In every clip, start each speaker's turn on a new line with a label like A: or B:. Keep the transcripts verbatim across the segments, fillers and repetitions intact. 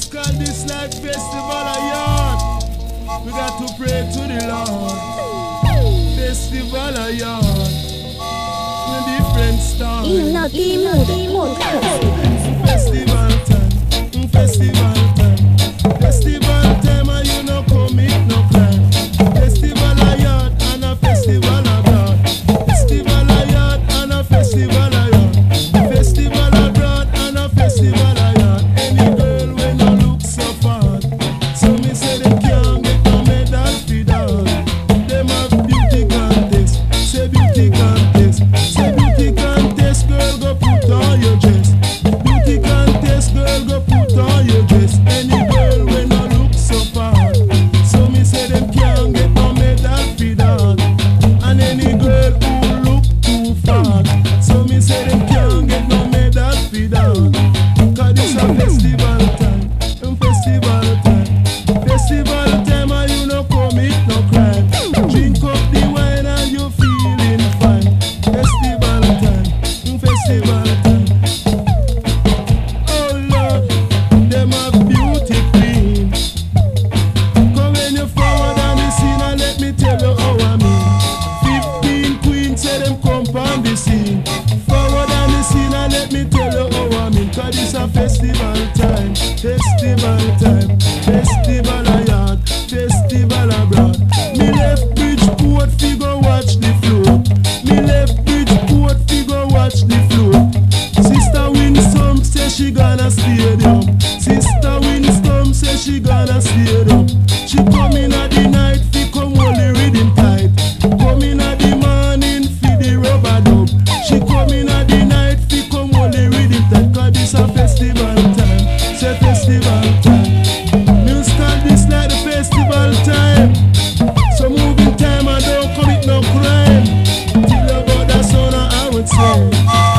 A: call this like festival of yard. We got to pray to the Lord. Festival of yard. A different style.
B: Inna Timo, Timo,
A: Festival time, mm, festival time. Festival time and you no commit no crime. Festival of yard and a festival of blood. Festival of yard and a festival of yard. Festival of blood and a festival of yard. Any girl when no look so far, so me say them can't get no medal for that. Them have beauty contest, say beauty contest, say beauty contest. Girl go put on your dress. Beauty contest, girl go put on your dress. Any girl when no look so far, so me say them can't get no medal for that. And any girl who look too far, so me say them can't get no medal for that. Cause this a festival time, um, festival time. Festival time and you no commit no crime. Drink up the wine and you feeling fine. Festival time, um, festival time. Oh Lord, them a beauty queen. Come when you forward on the scene and let me tell you how I mean. Fifteen queens say them come on the scene. Forward on the scene and let me tell you how I mean. Cause this a festival time, festival time, festival of yard, festival abroad. Me left Bridgeport fi go watch the float. Me left Bridgeport fi go watch the float. Sister Winsome say she gonna stadium. Sister Winsome say she gonna stadium. She come in at the night fi come hold the rhythm tight. Come in at the morning fi the rubber dub. She come in at the night fi come hold the rhythm tight. Cause this a festival time, say festival time. Musical this like the festival time. So moving time and don't commit no crime. Till about that son I would say.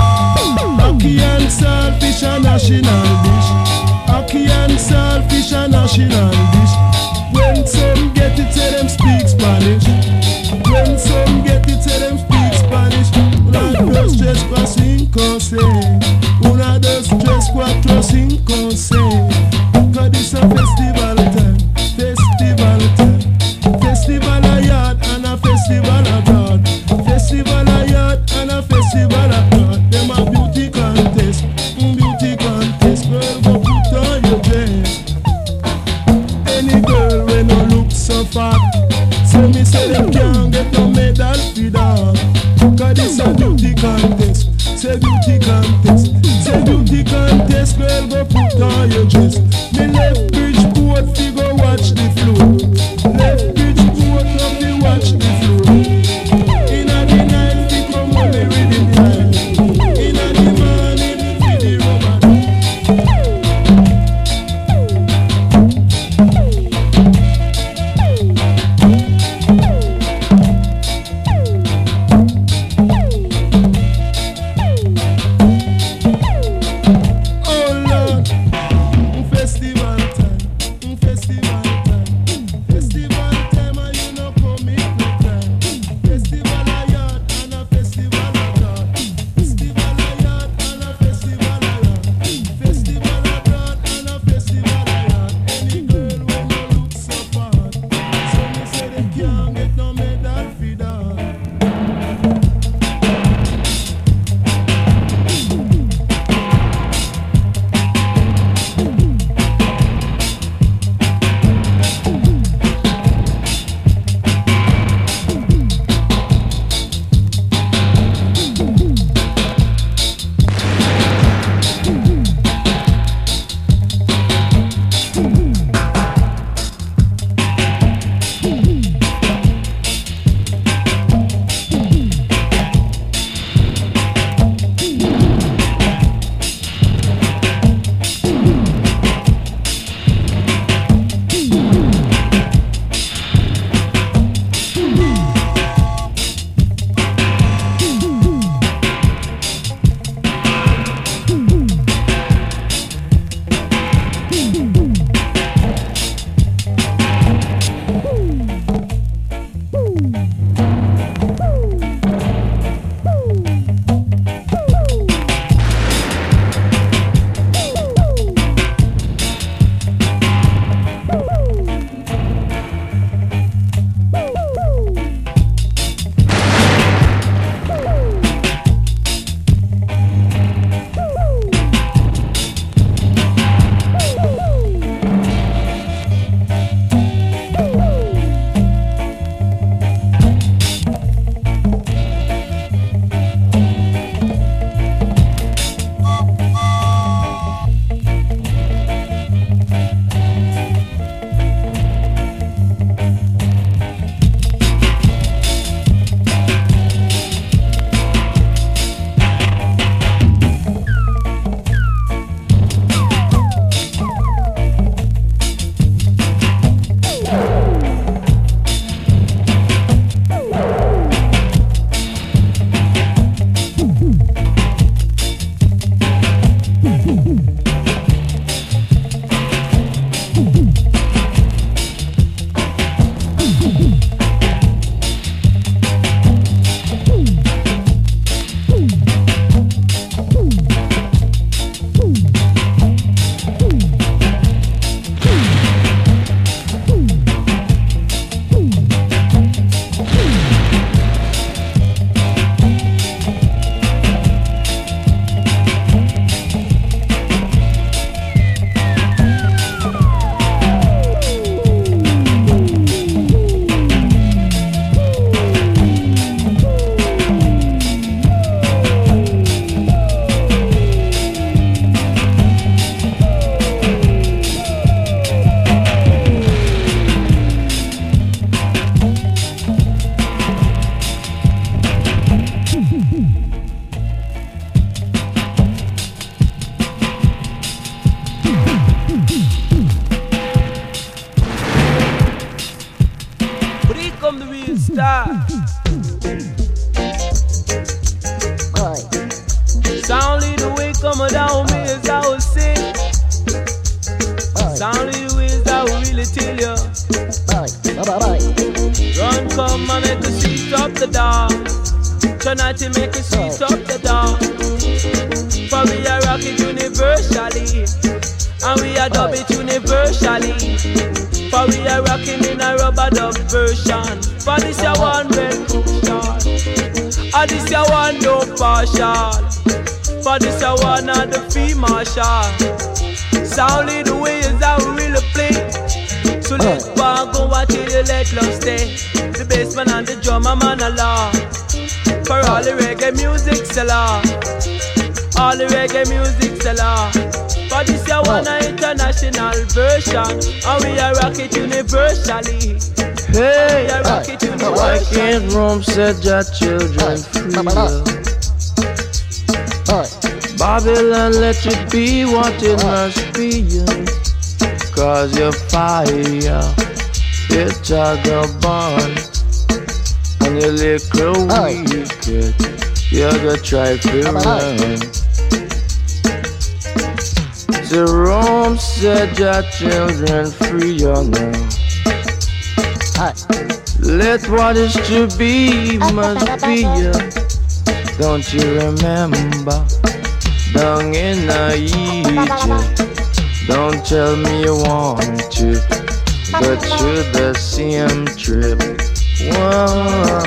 A: Ackee and saltfish a national dish. Ackee and saltfish a national dish. When some get it, say them speak Spanish. When some get it, say them speak Spanish. Una dos, tres, cuatro, cinco, seis. Una dos, tres, cuatro, cinco, seis. Cause this a festival time, festival time. Festival of yard and a festival abroad. Festival of yard and a festival abroad. Them a beauty contest, mm, beauty contest. Girl go put on your dress. Any girl when no look so fat, so me say them can't get no medal for that. Cause this a beauty contest, say beauty contest, say beauty contest. Girl go put on your dress. Me left Bridgeport fi go watch the flow. Left Bridgeport up fi watch the flow. Inna the night fi come on the rhythm time. Inna the morning fi the rubber dub. Oh Lord, festival time. the dance. Tonight to make it sweet up the dance. For we are rock it universally, and we are dub it universally. For we are rocking in a rubber dub version. For this your one well crucial, and this your one no partial. For this your one and the fee marshal. Soundly the way is how we really play. So let's walk go watch till you let love stay. The bassman and the drummer man along. For all the reggae music seller, all the reggae music seller. For this year one an international version, and we are rock it universally.
C: Hey,
A: we are rock it universally.
C: Why can't Rome set your children free? Babylon, let it be what it must be. Cause your fire, it's a go burn. And your little wicked, you're gonna try to run. The Rome set your children free, you know. Let what is to be must be. Don't you remember? Down in Egypt. Don't tell me you want to, but you're the same trip. Whoa.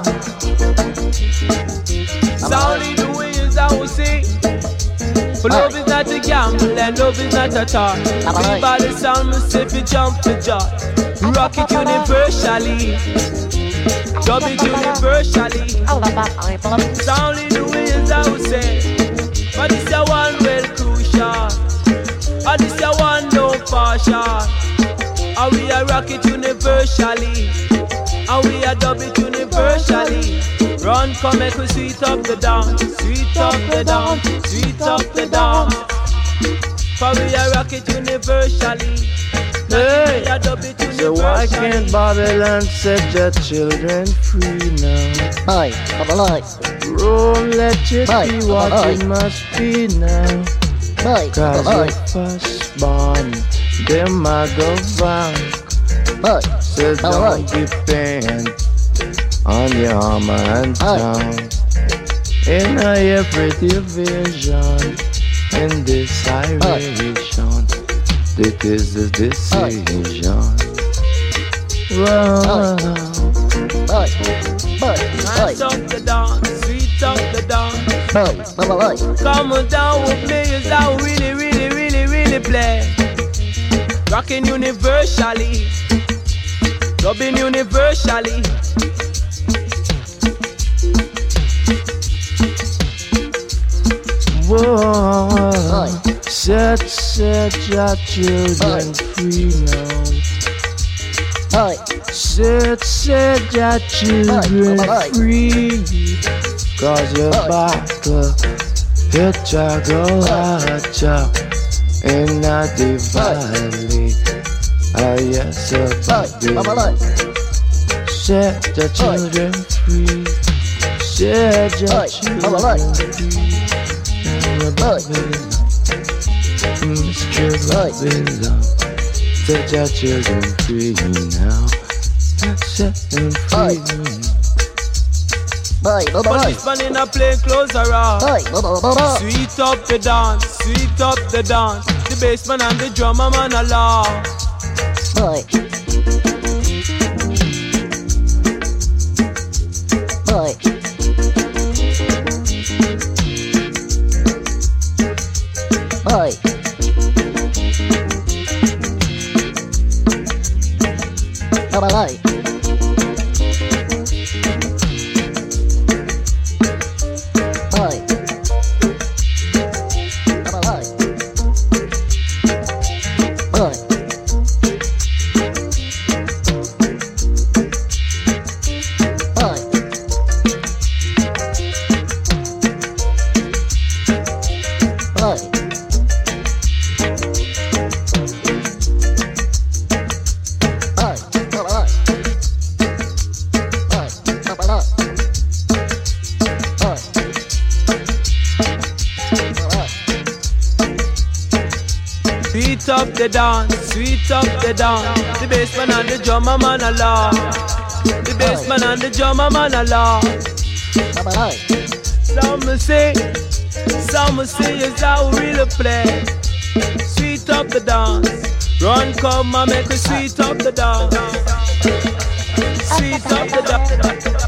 A: Soundly the way is how we sing. For love is not a gamble and love is not a toy. We by the sound must if you jump for joy. Rock it universally, dub it universally. Soundly the way is how we say. But this a one well crucial, and this a one no partial. And we are rock it universally, and we are dub it universally. Run, come make we sweet up the dance, sweet up the dance, sweet up the dance. For we are rock it universally.
C: Hey,
A: we are dub it universally.
C: So why can't Babylon set your children free now?
D: Boy, Babylon.
C: Rome, let it
D: Boy,
C: be what
D: Babylon.
C: it must be now.
D: Boy,
C: Cause
D: Babylon.
C: your firstborn, them a go bank.
D: Boy,
C: So
D: Babylon.
C: don't depend on your armor and
D: Aye.
C: tongue. In every division, in this iration, this is the decision. Whoa.
D: Boy, boy,
A: Sweet
D: boy,
A: up the dance, sweet up the dance.
D: boy, Babylon.
A: Come on down with me, is how we really, really, really, really play. Rocking universally, dubbing universally.
C: Whoa.
D: Aye.
C: Set, set your children
D: Aye.
C: free now.
D: Boy,
C: Set, set your children
D: Aye.
C: free. Cause your
D: Aye.
C: battle, it's a go hot in the valley. Ah, yes, a
D: boy, Babylon.
C: set your children free. Set your
D: Aye. Babylon.
C: children free. Babylon, Mister Babylon, set your children free now. Set them
D: Aye.
C: free.
D: Boy, Babylon.
A: Policeman in a plain clothes around.
D: Boy, Babylon.
A: Sweet up the dance, sweet up the dance. The bassman and the drummer man along.
D: Boy. Boy. Boy. Babylon. Boy. Babylon. Boy. Boy. Boy. Boy. Babylon. Boy. Babylon. Boy. Babylon.
A: Sweet up the dance, sweet up the dance. The bassman and the drummer man along.
C: The bass man and the drummer man a law. Some will say, some will say is how we really play. Sweet up the dance. Run come and make us sweet up the dance. Sweet up the dance.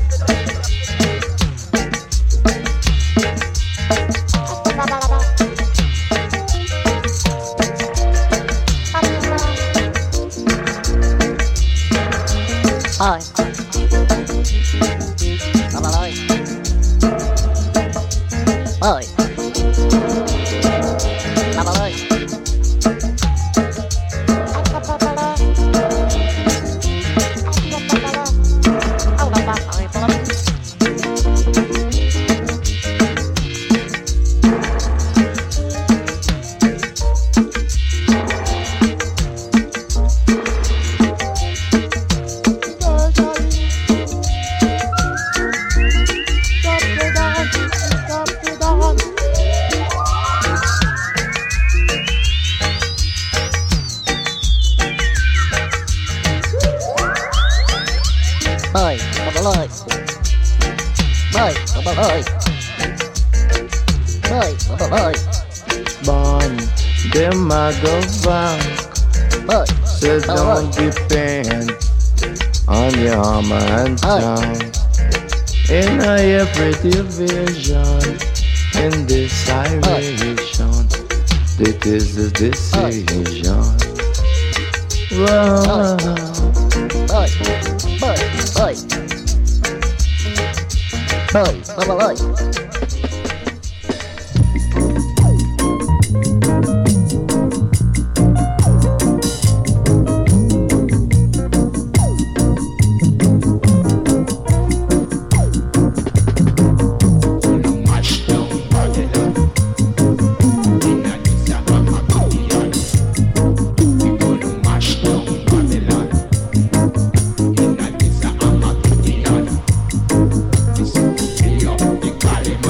D: Ơi. Ba ba ơi. Ơi. Ba ba ơi. Bơi, ba ba ơi. Bơi, ba ba ơi. Bơi, ba ba ơi.
C: Born, them a go back.
D: Bơi,
C: So
D: ba ba ơi.
C: don't depend on your armor and
D: Aye.
C: tongue. In every division, in this iration, this is the decision. Whoa.
D: Bơi, bơi, bơi. Bơi, ba ba ơi.
E: Call him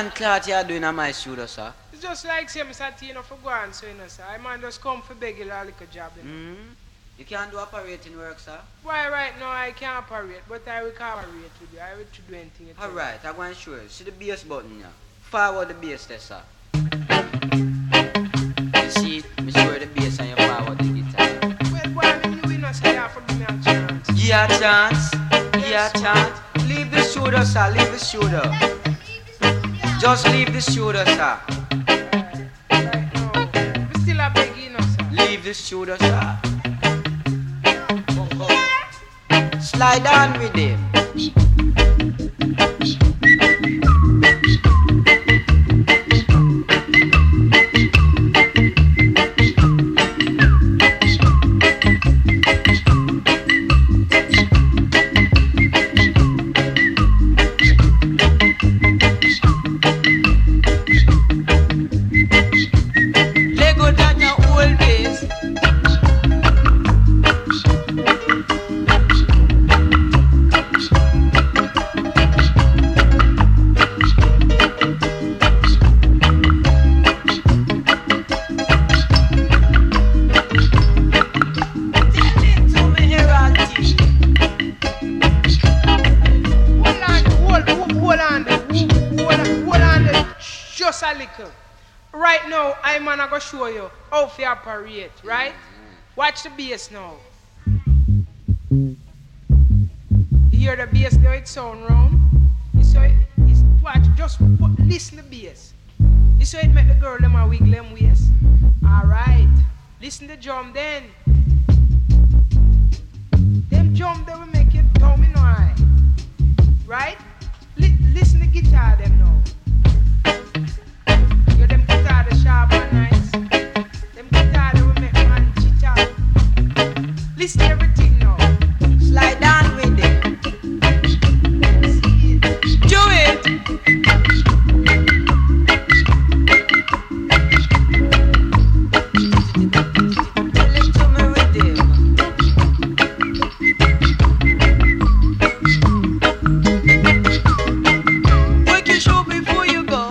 E: land clot you are doing on my studio, sir?
F: It's just like say, Mister T, you know, for go on, so you know, sir. I man just come for beg you a little job, you know.
E: Mm. You can't do operating work, sir?
F: Why right now I can't operate, but I will cooperate with you. I will do anything you tell me.
E: Alright, I'm going to show you. See the bass button here. Forward the bass there, sir. You see it? Me show you the bass and you forward the guitar.
F: Well, boy, I mean, you know, say you have to give me a chance.
E: Yeah, chance. Yeah, chance. Leave the studio, sir. Leave the studio. Just leave the studio, sir.
F: Right, right now. We still a beg you, know, sir.
E: Leave the studio, sir. Slide on with him. Lego down your old base.
F: Just a little. Right now, I'm gonna go show you how to operate, right? Watch the bass now. You hear the bass now, it sound round. You saw it, it's, watch, just put, listen to the bass. You saw it make the girl them a wiggle them waist. Alright. Listen to the drum then. Them drum they will make it domino high. Right? Li- listen to the guitar them now. Yo, them guitar the sharp and nice. Them guitar they will make man chit out. Listen to everything now.
E: Slide down with him.
F: See it.
E: Do it. Tell it to me with him. Work your show before you go.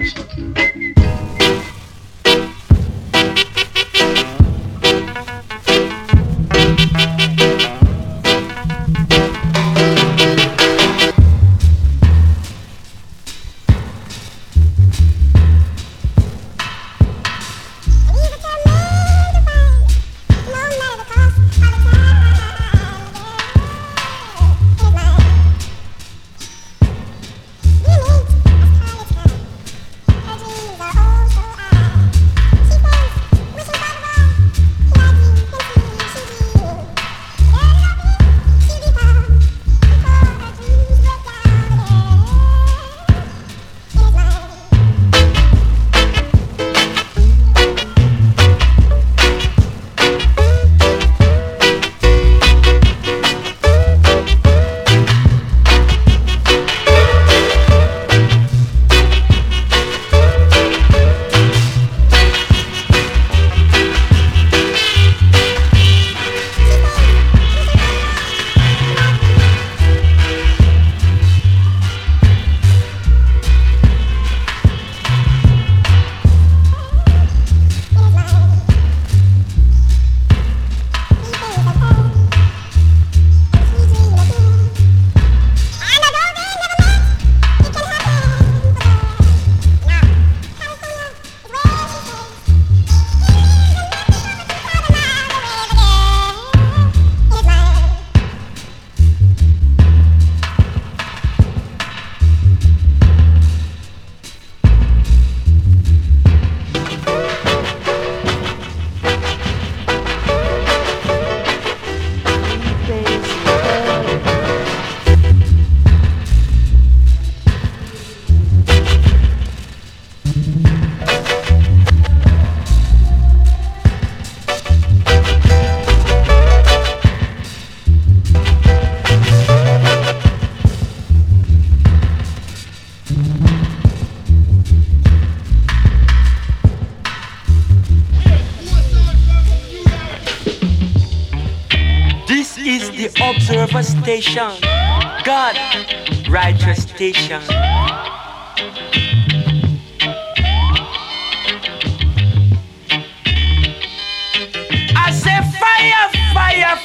G: Observer station, God, righteous station.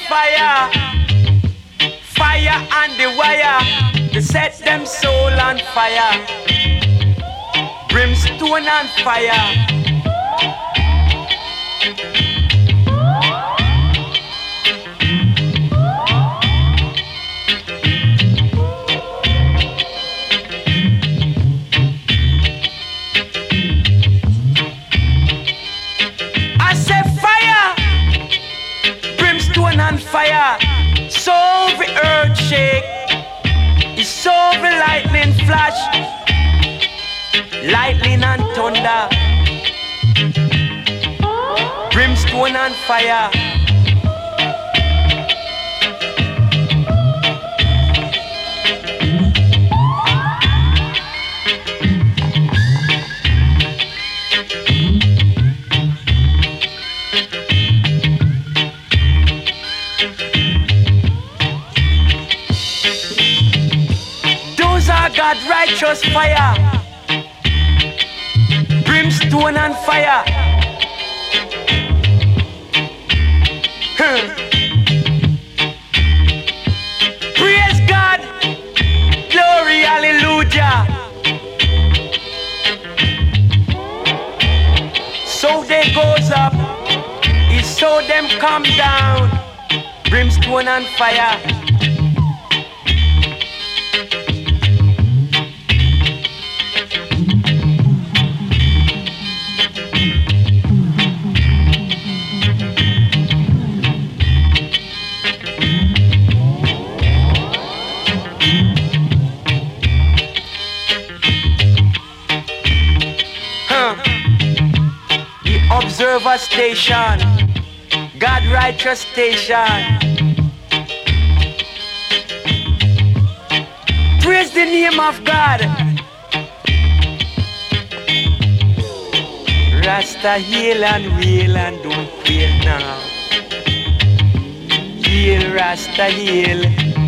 E: fire, fire on the wire, to set them soul on fire, brimstone on fire. I say fire, brimstone on fire, so the earth shake, it's so the lightning flash, lightning and thunder, brimstone and fire. Those are God righteous fire, brimstone and fire. Huh. Praise God, glory, hallelujah. So they goes up, it's so them come down, brimstone and fire. Observer station, God righteous station. Praise the name of God. Rasta heal and wail and don't quail now. Heal Rasta heal,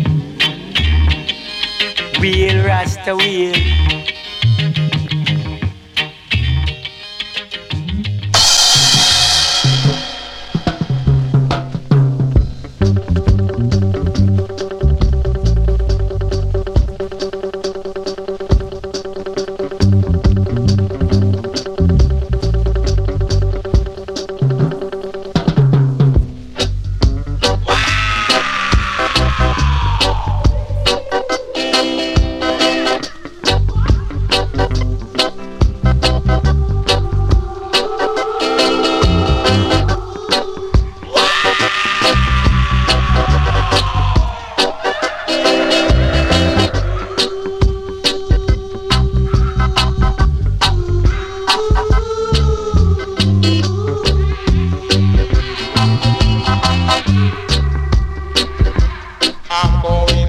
E: wail Rasta wail.
G: I'm going